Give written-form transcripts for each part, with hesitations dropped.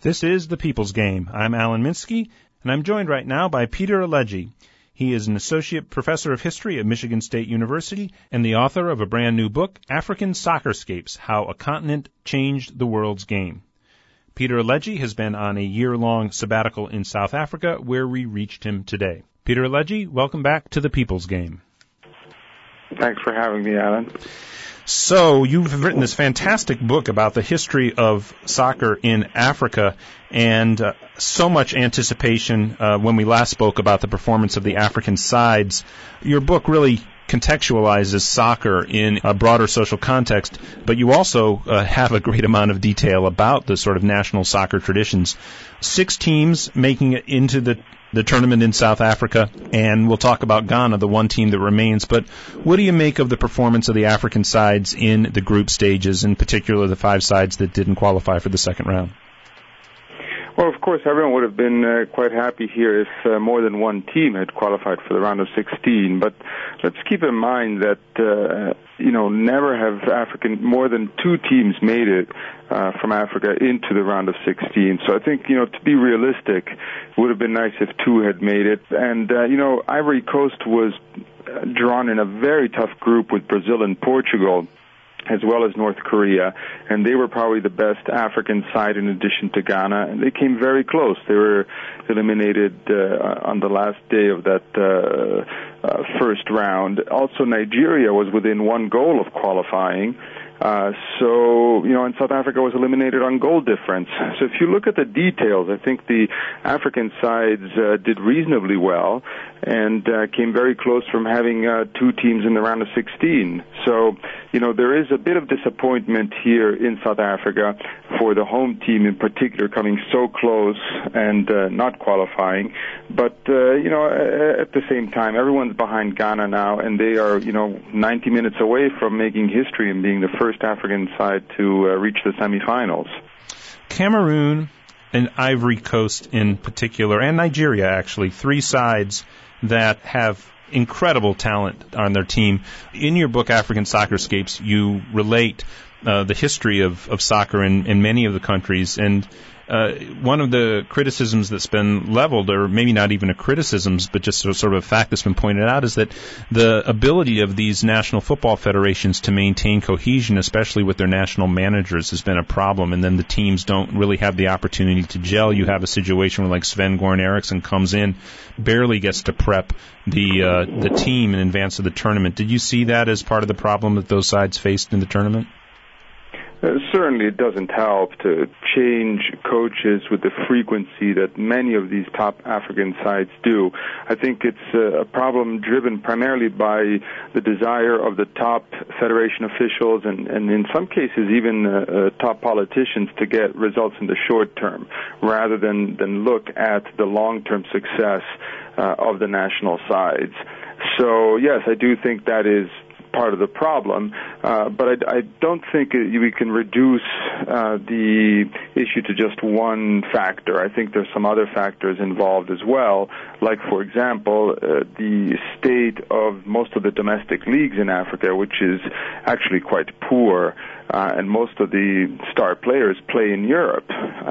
This is The People's Game. I'm Alan Minsky, and I'm joined right now by Peter Alegi. He is an associate professor of history at Michigan State University and the author of a brand new book, African Soccerscapes: How a Continent Changed the World's Game. Peter Alegi has been on a year-long sabbatical in South Africa, where we reached him today. Peter Alegi, welcome back to The People's Game. Thanks for having me, Alan. So you've written this fantastic book about the history of soccer in Africa, and so much anticipation when we last spoke about the performance of the African sides. Your book really contextualizes soccer in a broader social context, but you also have a great amount of detail about the sort of national soccer traditions. 6 teams making it into the tournament in South Africa, and we'll talk about Ghana, the one team that remains. But what do you make of the performance of the African sides in the group stages, in particular the 5 sides that didn't qualify for the second round? Well, of course, everyone would have been quite happy here if more than one team had qualified for the round of 16. But let's keep in mind that, never have more than 2 teams made it from Africa into the round of 16. So I think, to be realistic, it would have been nice if 2 had made it. And, Ivory Coast was drawn in a very tough group with Brazil and Portugal, as well as North Korea, and they were probably the best African side in addition to Ghana, and they came very close. They were eliminated on the last day of that first round. Also, Nigeria was within 1 goal of qualifying. And South Africa was eliminated on goal difference. So if you look at the details, I think the African sides did reasonably well and came very close from having 2 teams in the round of 16. So, there is a bit of disappointment here in South Africa for the home team in particular coming so close and not qualifying. But, at the same time, everyone's behind Ghana now, and they are, 90 minutes away from making history and being the first African side to reach the semifinals. Cameroon and Ivory Coast in particular, and Nigeria actually, 3 sides that have incredible talent on their team. In your book, African Soccerscapes, you relate the history of soccer in many of the countries, and one of the criticisms that's been leveled, or maybe not even a criticism, but just sort of a fact that's been pointed out, is that the ability of these national football federations to maintain cohesion, especially with their national managers, has been a problem, and then the teams don't really have the opportunity to gel. You have a situation where, like, Sven-Goran Eriksson comes in, barely gets to prep the team in advance of the tournament. Did you see that as part of the problem that those sides faced in the tournament? Certainly it doesn't help to change coaches with the frequency that many of these top African sides do. I think it's a problem driven primarily by the desire of the top federation officials and in some cases even top politicians to get results in the short term rather than look at the long-term success of the national sides. So, yes, I do think that is part of the problem, but I don't think we can reduce the issue to just one factor. I think there's some other factors involved as well, like, for example, the state of most of the domestic leagues in Africa, which is actually quite poor, and most of the star players play in Europe.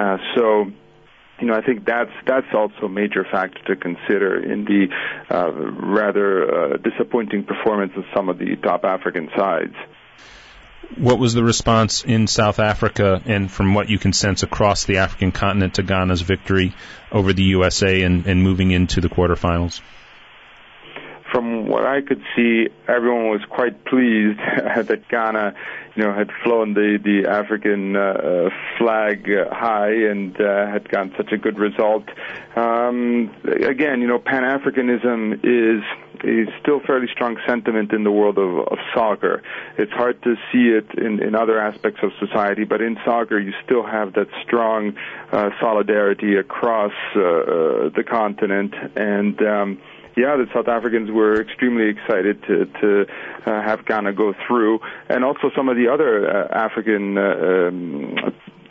I think that's also a major factor to consider in the rather disappointing performance of some of the top African sides. What was the response in South Africa, and from what you can sense across the African continent, to Ghana's victory over the USA and moving into the quarterfinals? From what I could see, everyone was quite pleased that Ghana, had flown the African flag high and had gotten such a good result. Again, Pan-Africanism is still fairly strong sentiment in the world of soccer. It's hard to see it in other aspects of society, but in soccer you still have that strong solidarity across the continent, and the South Africans were extremely excited to have Ghana go through, and also some of the other African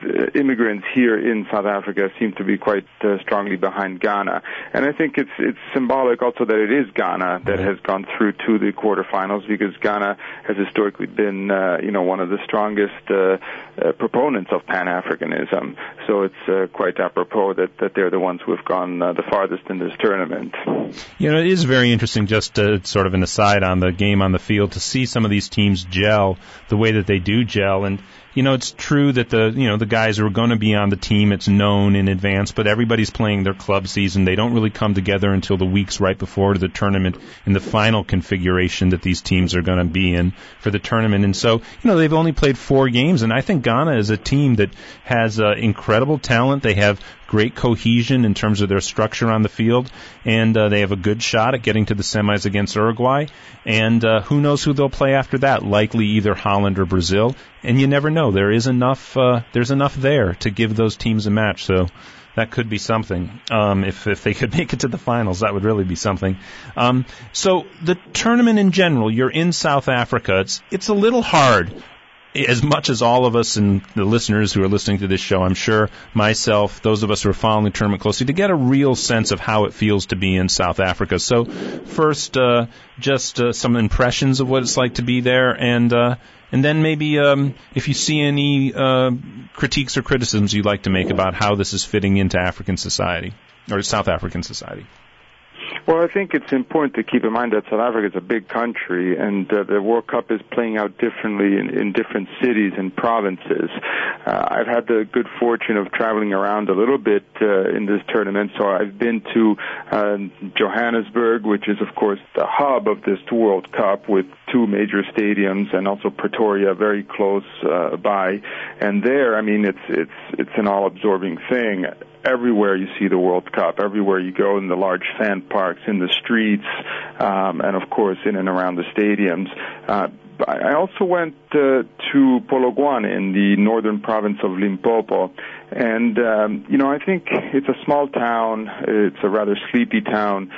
immigrants here in South Africa seem to be quite strongly behind Ghana. And I think it's symbolic also that it is Ghana that has gone through to the quarterfinals, because Ghana has historically been, one of the strongest proponents of Pan-Africanism. So it's quite apropos that they're the ones who have gone the farthest in this tournament. It is very interesting, just sort of an aside on the game on the field, to see some of these teams gel the way that they do gel. And it's true that the guys who are going to be on the team, it's known in advance, but everybody's playing their club season. They don't really come together until the weeks right before the tournament in the final configuration that these teams are going to be in for the tournament. And so, they've only played 4 games, and I think Ghana is a team that has incredible talent. They have great cohesion in terms of their structure on the field, and they have a good shot at getting to the semis against Uruguay. And who knows who they'll play after that? Likely either Holland or Brazil. And you never know. There's enough there to give those teams a match. So that could be something. If they could make it to the finals, that would really be something. So the tournament in general, you're in South Africa. It's a little hard. As much as all of us and the listeners who are listening to this show, I'm sure, myself, those of us who are following the tournament closely, to get a real sense of how it feels to be in South Africa. So first, just some impressions of what it's like to be there, and then maybe if you see any critiques or criticisms you'd like to make about how this is fitting into African society, or South African society. Well, I think it's important to keep in mind that South Africa is a big country, and the World Cup is playing out differently in different cities and provinces. I've had the good fortune of traveling around a little bit in this tournament, so I've been to Johannesburg, which is, of course, the hub of this World Cup, with 2 major stadiums, and also Pretoria, very close by. And there, it's an all-absorbing thing. Everywhere you see the World Cup, everywhere you go, in the large fan parks, in the streets, and of course in and around the stadiums. I also went to Polokwane in the northern province of Limpopo, and I think it's a small town. It's a rather sleepy town,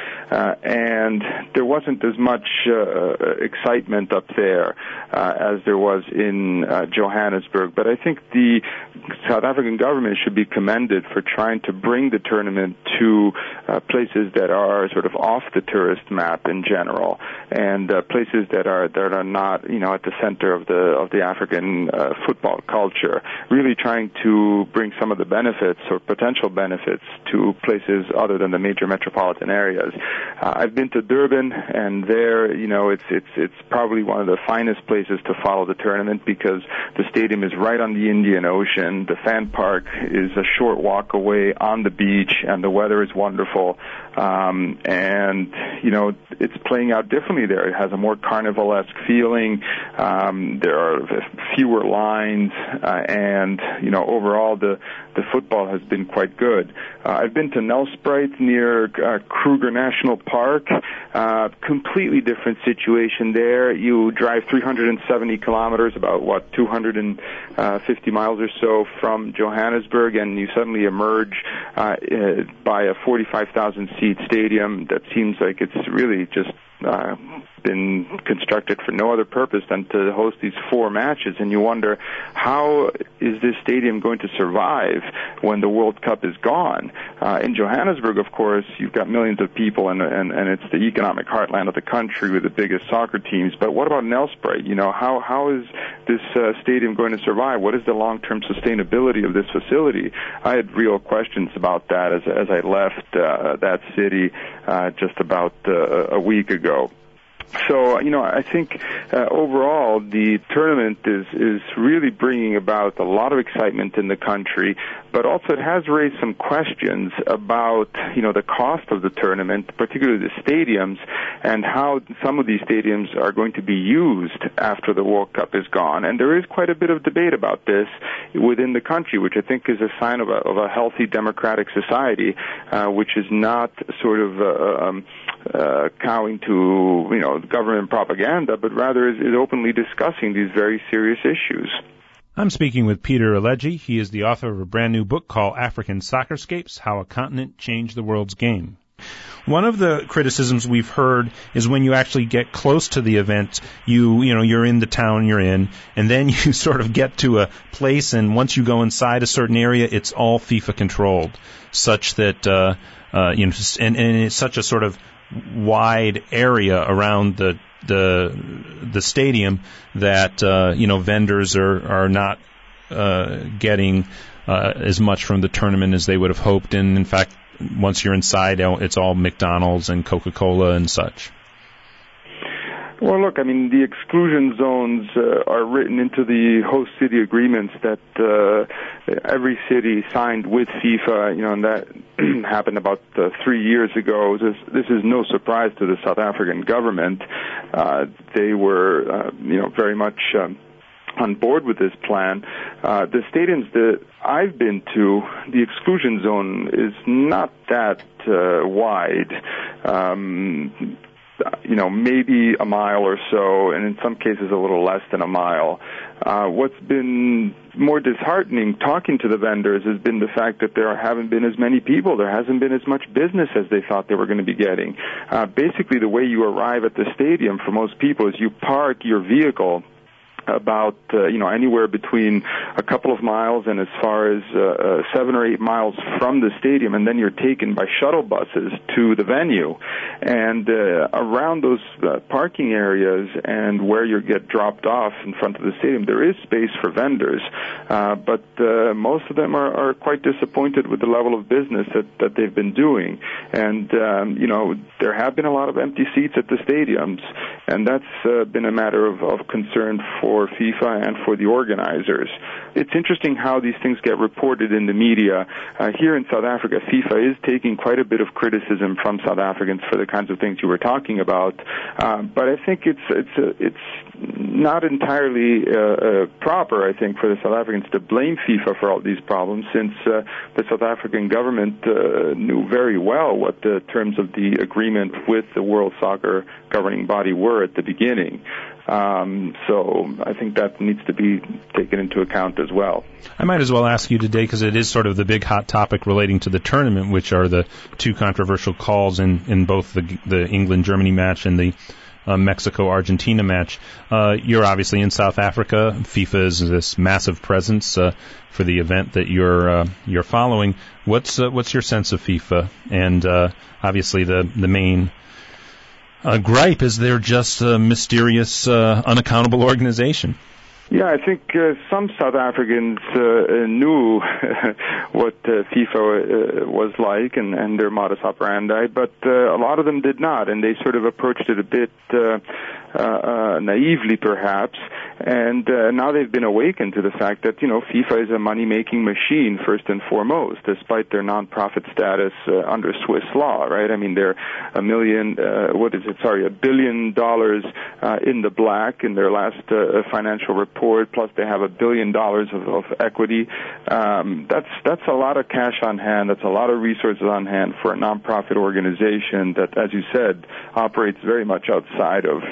and there wasn't as much excitement up there as there was in Johannesburg. But I think the South African government should be commended for trying to bring the tournament to places that are sort of off the tourist map in general, and places that are not at the center of the African football culture. Really trying to bring some of the benefits or potential benefits to places other than the major metropolitan areas. I've been to Durban, and there, it's probably one of the finest places to follow the tournament, because the stadium is right on the Indian Ocean. The fan park is a short walk away on the beach, and the weather is wonderful. And it's playing out differently there. It has a more carnival-esque feeling. There are fewer lines, and overall the football has been quite good. I've been to Nelspruit near Kruger National Park. Completely different situation there. You drive 370 kilometers, about 250 miles or so from Johannesburg, and you suddenly emerge by a 45,000-seat stadium that seems like it's really just been constructed for no other purpose than to host these 4 matches, and you wonder, how is this stadium going to survive when the World Cup is gone? In Johannesburg, of course, you've got millions of people, and it's the economic heartland of the country with the biggest soccer teams. But what about Nelspruit? How is this stadium going to survive? What is the long-term sustainability of this facility? I had real questions about that as I left that city just about a week ago. So, I think overall the tournament is really bringing about a lot of excitement in the country, but also it has raised some questions about, the cost of the tournament, particularly the stadiums, and how some of these stadiums are going to be used after the World Cup is gone. And there is quite a bit of debate about this within the country, which I think is a sign of a healthy democratic society, which is not sort of cowing to, government propaganda, but rather is openly discussing these very serious issues. I'm speaking with Peter Alegi. He is the author of a brand new book called African Soccerscapes: How a Continent Changed the World's Game. One of the criticisms we've heard is when you actually get close to the event, you're in the town you're in, and then you sort of get to a place, and once you go inside a certain area, it's all FIFA controlled, such that and it's such a sort of wide area around the stadium that vendors are not getting as much from the tournament as they would have hoped. And in fact, once you're inside, it's all McDonald's and Coca-Cola and such. Well, look, I mean, the exclusion zones are written into the host city agreements that every city signed with FIFA, and that happened about 3 years ago. This is no surprise to the South African government. They were, very much on board with this plan. The stadiums that I've been to, the exclusion zone is not that wide. Maybe a mile or so, and in some cases a little less than a mile. What's been more disheartening talking to the vendors has been the fact that there haven't been as many people. There hasn't been as much business as they thought they were going to be getting. Basically, the way you arrive at the stadium for most people is you park your vehicle about anywhere between a couple of miles and as far as 7 or 8 miles from the stadium, and then you're taken by shuttle buses to the venue. And around those parking areas and where you get dropped off in front of the stadium, there is space for vendors, but most of them are quite disappointed with the level of business that they've been doing. And there have been a lot of empty seats at the stadiums, and that's been a matter of concern for FIFA and for the organizers. It's interesting how these things get reported in the media. Here in South Africa, FIFA is taking quite a bit of criticism from South Africans for the kinds of things you were talking about. But I think it's not entirely proper, I think, for the South Africans to blame FIFA for all these problems, since the South African government knew very well what the terms of the agreement with the World Soccer governing body were at the beginning. So I think that needs to be taken into account as well. I might as well ask you today, because it is sort of the big hot topic relating to the tournament, which are the two controversial calls in both the England-Germany match and the Mexico-Argentina match. You're obviously in South Africa. FIFA is this massive presence for the event that you're following. What's your sense of FIFA? And obviously the main gripe is they're just a mysterious, unaccountable organization. Yeah, I think some South Africans knew what FIFA was like and their modus operandi, but a lot of them did not, and they sort of approached it a bit naively, perhaps. And now they've been awakened to the fact that, FIFA is a money-making machine, first and foremost, despite their non-profit status under Swiss law, right? I mean, they're $1 billion in the black in their last financial report, plus they have $1 billion of equity. That's a lot of cash on hand. That's a lot of resources on hand for a non-profit organization that, as you said, operates very much outside of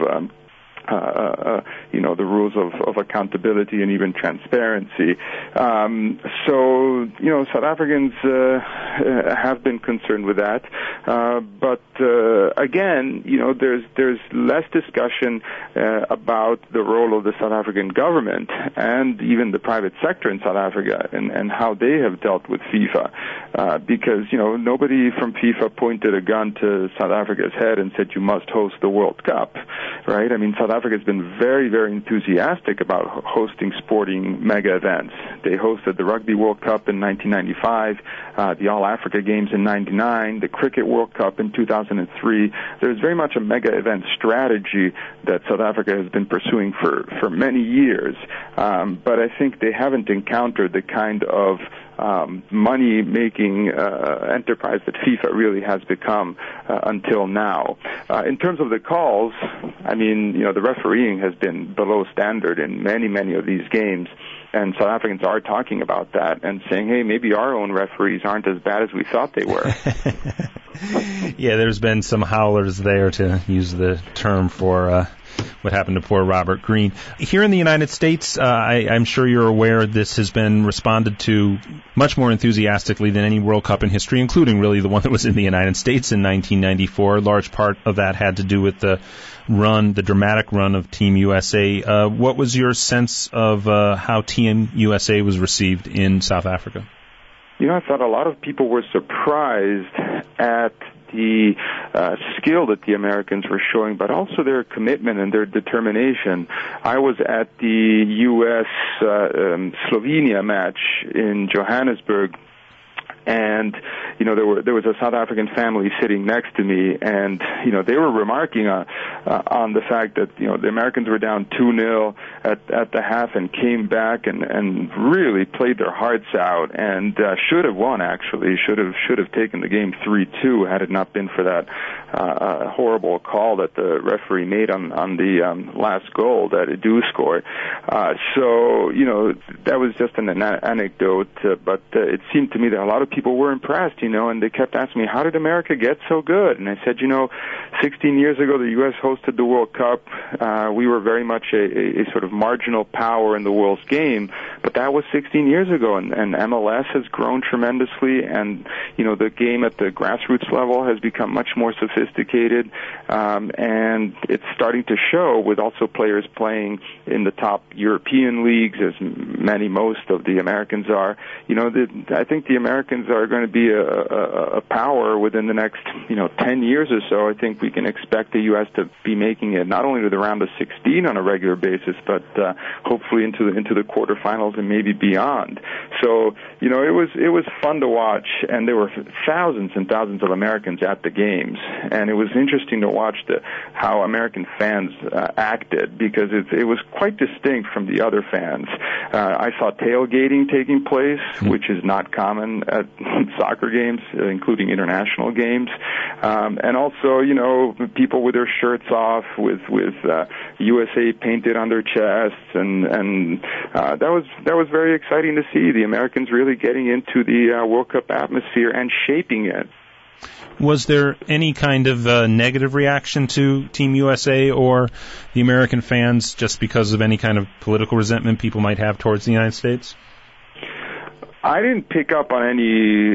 the rules of accountability and even transparency. So South Africans have been concerned with that. But again, there's less discussion about the role of the South African government and even the private sector in South Africa and how they have dealt with FIFA. Because, nobody from FIFA pointed a gun to South Africa's head and said, you must host the World Cup, right? I mean, South Africa has been very, very enthusiastic about hosting sporting mega events. They hosted the Rugby World Cup in 1995, the All-Africa Games in 99, the Cricket World Cup in 2003. There's very much a mega event strategy that South Africa has been pursuing for many years. But I think they haven't encountered the kind of money-making enterprise that FIFA really has become until now. In terms of the calls, I mean, the refereeing has been below standard in many, many of these games, and South Africans are talking about that and saying, hey, maybe our own referees aren't as bad as we thought they were. Yeah, there's been some howlers there, to use the term, for what happened to poor Robert Greene. Here in the United States, I'm sure you're aware this has been responded to much more enthusiastically than any World Cup in history, including really the one that was in the United States in 1994. A large part of that had to do with the dramatic run of Team USA. What was your sense of how Team USA was received in South Africa? I thought a lot of people were surprised at the skill that the Americans were showing, but also their commitment and their determination. I was at the U.S.-Slovenia match in Johannesburg, and there was a South African family sitting next to me, and they were remarking on the fact that the Americans were down 2-0 at the half and came back and really played their hearts out and should have won. Actually, should have taken the game 3-2 had it not been for that horrible call that the referee made on the last goal that Edu scored. So that was just an anecdote, but it seemed to me that a lot of people were impressed, and they kept asking me, how did America get so good? And I said, 16 years ago, the U.S. hosted the World Cup. We were very much a sort of marginal power in the world's game, but that was 16 years ago, and MLS has grown tremendously, and, the game at the grassroots level has become much more sophisticated, and it's starting to show with also players playing in the top European leagues, as most of the Americans are. I think the Americans are going to be a power within the next 10 years or so. I think we can expect the U.S. to be making it not only to the round of 16 on a regular basis, but hopefully into the quarterfinals and maybe beyond. So it was fun to watch, and there were thousands and thousands of Americans at the games, and it was interesting to watch how American fans acted, because it was quite distinct from the other fans. I saw tailgating taking place, which is not common at soccer games, including international games, and also people with their shirts off with USA painted on their chests, and that was very exciting to see the Americans really getting into the World Cup atmosphere and shaping it. Was there any kind of negative reaction to Team USA or the American fans just because of any kind of political resentment people might have towards the United States? I didn't pick up on any,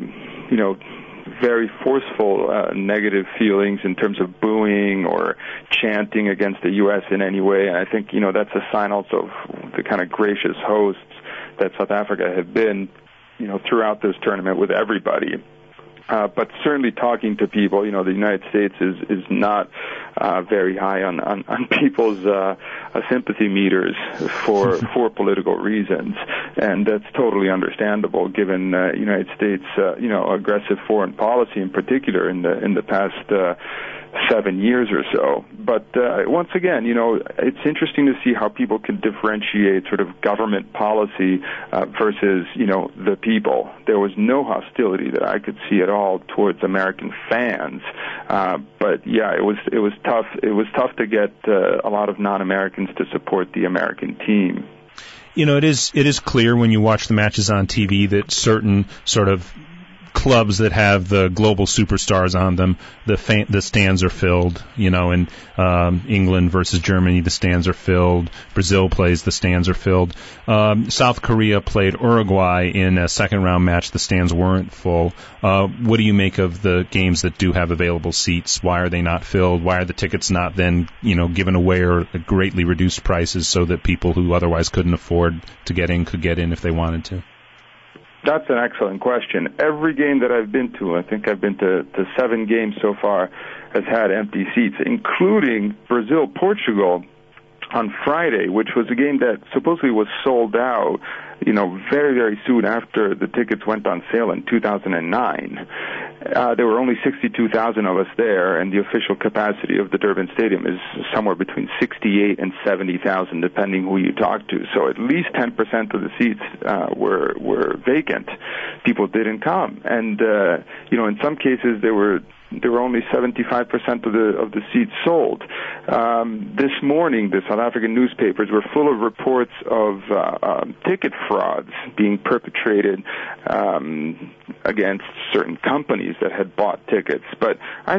very forceful negative feelings in terms of booing or chanting against the U.S. in any way. And I think, that's a sign also of the kind of gracious hosts that South Africa have been, throughout this tournament with everybody. But certainly talking to people, the United States is not very high on people's sympathy meters for political reasons, and that's totally understandable given United States aggressive foreign policy in particular in the past 7 years or so. But once again, it's interesting to see how people can differentiate sort of government policy versus, the people. There was no hostility that I could see at all towards American fans. But yeah, it was tough. It was tough to get a lot of non-Americans to support the American team. It is clear when you watch the matches on TV that certain sort of clubs that have the global superstars on them, the stands are filled. In England versus Germany, the stands are filled. Brazil plays, the stands are filled. South Korea played Uruguay in a second-round match. The stands weren't full. What do you make of the games that do have available seats? Why are they not filled? Why are the tickets not then, given away or at greatly reduced prices so that people who otherwise couldn't afford to get in could get in if they wanted to? That's an excellent question. Every game that I've been to, I think I've been to 7 games so far, has had empty seats, including Brazil-Portugal on Friday, which was a game that supposedly was sold out, very, very soon after the tickets went on sale in 2009. There were only 62,000 of us there, and the official capacity of the Durban Stadium is somewhere between 68 and 70,000, depending who you talk to. So at least 10% of the seats were vacant. People didn't come, and in some cases there were only 75% of the seats sold. This morning, the South African newspapers were full of reports of ticket frauds being perpetrated against certain companies that had bought tickets. But I think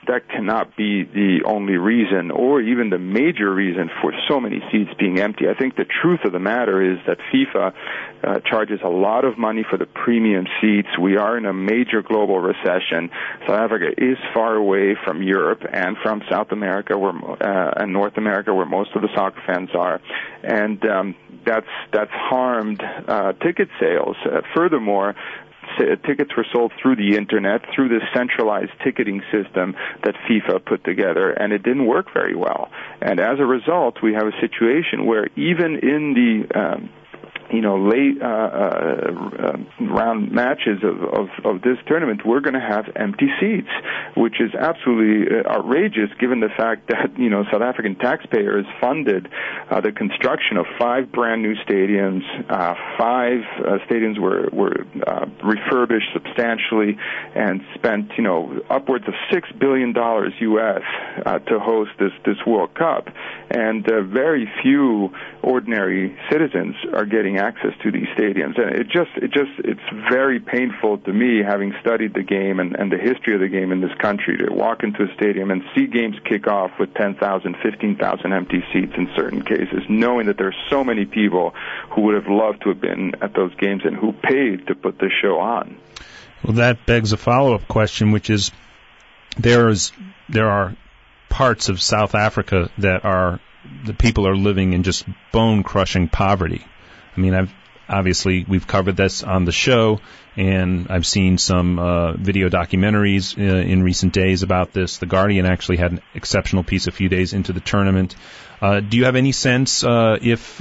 that cannot be the only reason or even the major reason for so many seats being empty. I think the truth of the matter is that FIFA charges a lot of money for the premium seats. We are in a major global recession. South Africa is far away from Europe and from South America and North America, where most of the soccer fans are, and that's harmed ticket sales. Furthermore, tickets were sold through the internet, through this centralized ticketing system that FIFA put together, and it didn't work very well. And as a result, we have a situation where even in the late round matches of this tournament, we're going to have empty seats, which is absolutely outrageous given the fact that, South African taxpayers funded the construction of 5 brand new stadiums. 5 stadiums were refurbished substantially and spent, upwards of $6 billion U.S. To host this World Cup. And very few ordinary citizens are getting access to these stadiums, and it's very painful to me, having studied the game and the history of the game in this country, to walk into a stadium and see games kick off with 10,000, 15,000 empty seats in certain cases, knowing that there's so many people who would have loved to have been at those games and who paid to put this show on. Well, that begs a follow-up question, which is there are parts of South Africa that the people are living in just bone-crushing poverty. I mean, we've covered this on the show, and I've seen some video documentaries in recent days about this. The Guardian actually had an exceptional piece a few days into the tournament. Do you have any sense if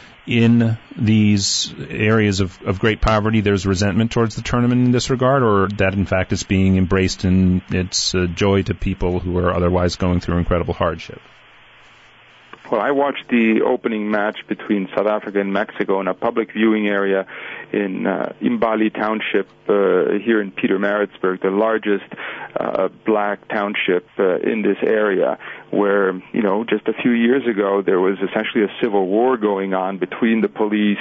in these areas of great poverty there's resentment towards the tournament in this regard, or that in fact is being embraced in its joy to people who are otherwise going through incredible hardship? Well, I watched the opening match between South Africa and Mexico in a public viewing area in Imbali Township here in Pietermaritzburg, the largest black township in this area, where, just a few years ago there was essentially a civil war going on between the police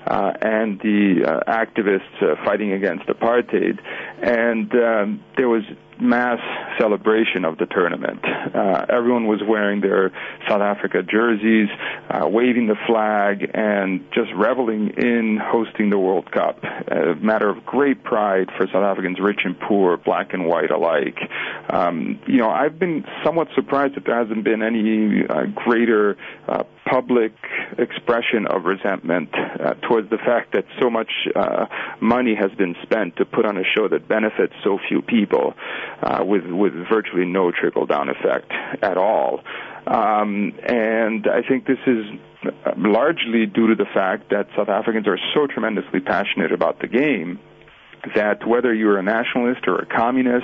and the activists fighting against apartheid. And there was mass celebration of the tournament. Everyone was wearing their South Africa jerseys, waving the flag, and just reveling in hosting the World Cup. A matter of great pride for South Africans, rich and poor, black and white alike. I've been somewhat surprised that there hasn't been any greater public expression of resentment towards the fact that so much money has been spent to put on a show that benefits so few people, with virtually no trickle-down effect at all. And I think this is largely due to the fact that South Africans are so tremendously passionate about the game that whether you're a nationalist or a communist,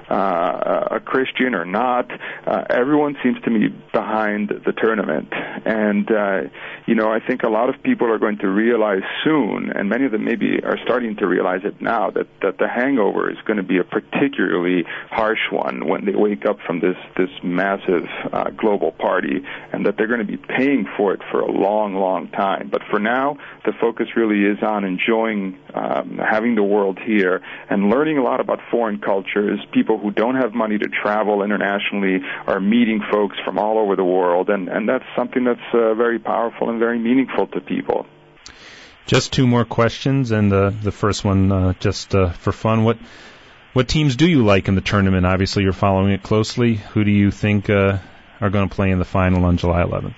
a Christian or not, everyone seems to be behind the tournament. And, I think a lot of people are going to realize soon, and many of them maybe are starting to realize it now, that the hangover is going to be a particularly harsh one when they wake up from this massive global party, and that they're going to be paying for it for a long, long time. But for now, the focus really is on enjoying having the world here and learning a lot about foreign cultures. People who don't have money to travel internationally are meeting folks from all over the world, and that's something that's very powerful and very meaningful to people. Just 2 more questions, and the first one just for fun. What teams do you like in the tournament? Obviously, you're following it closely. Who do you think are going to play in the final on July 11th?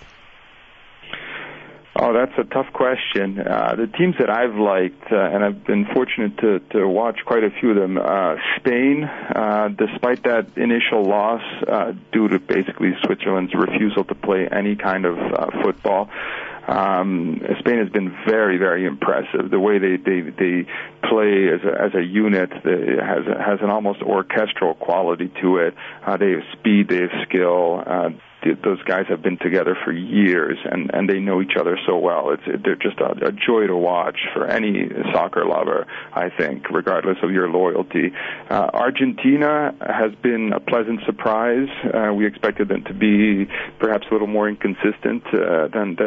Oh, that's a tough question. The teams that I've liked, and I've been fortunate to watch quite a few of them, Spain, despite that initial loss due to basically Switzerland's refusal to play any kind of football, Spain has been very, very impressive. The way they play as a unit has an almost orchestral quality to it. They have speed, they have skill. Those guys have been together for years, and they know each other so well. They're just a joy to watch for any soccer lover, I think, regardless of your loyalty. Argentina has been a pleasant surprise. We expected them to be perhaps a little more inconsistent than they have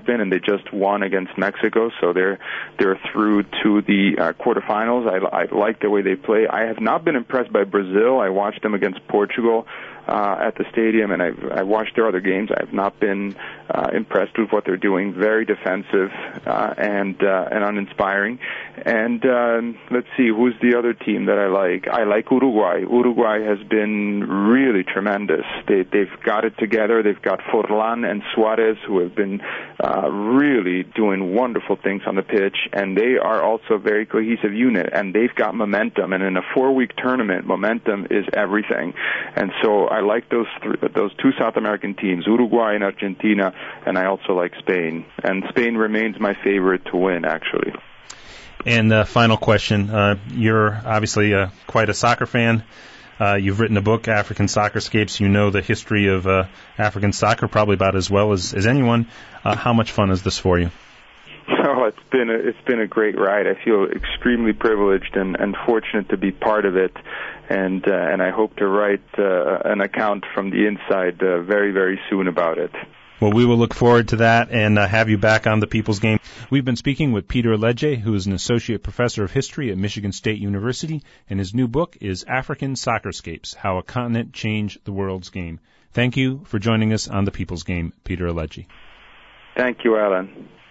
have been, and they just won against Mexico, so they're through to the quarterfinals. I like the way they play. I have not been impressed by Brazil. I watched them against Portugal at the stadium, and I watched their other games. I have not been impressed with what they're doing. Very defensive and uninspiring. And let's see, who's the other team that I like? I like Uruguay. Uruguay has been really tremendous. They've got it together. They've got Forlan and Suarez, who have been really doing wonderful things on the pitch, and they are also a very cohesive unit, and they've got momentum. And in a 4-week tournament, momentum is everything. And so I like those two South American teams, Uruguay and Argentina, and I also like Spain. And Spain remains my favorite to win, actually. And final question. You're obviously quite a soccer fan. You've written a book, African Soccerscapes. You know the history of African soccer probably about as well as anyone. How much fun is this for you? Oh, it's been a great ride. I feel extremely privileged and fortunate to be part of it, and I hope to write an account from the inside very, very soon about it. Well, we will look forward to that and have you back on the People's Game. We've been speaking with Peter Aledje, who is an associate professor of history at Michigan State University, and his new book is African Soccerscapes: How a Continent Changed the World's Game. Thank you for joining us on the People's Game, Peter Aledje. Thank you, Alan.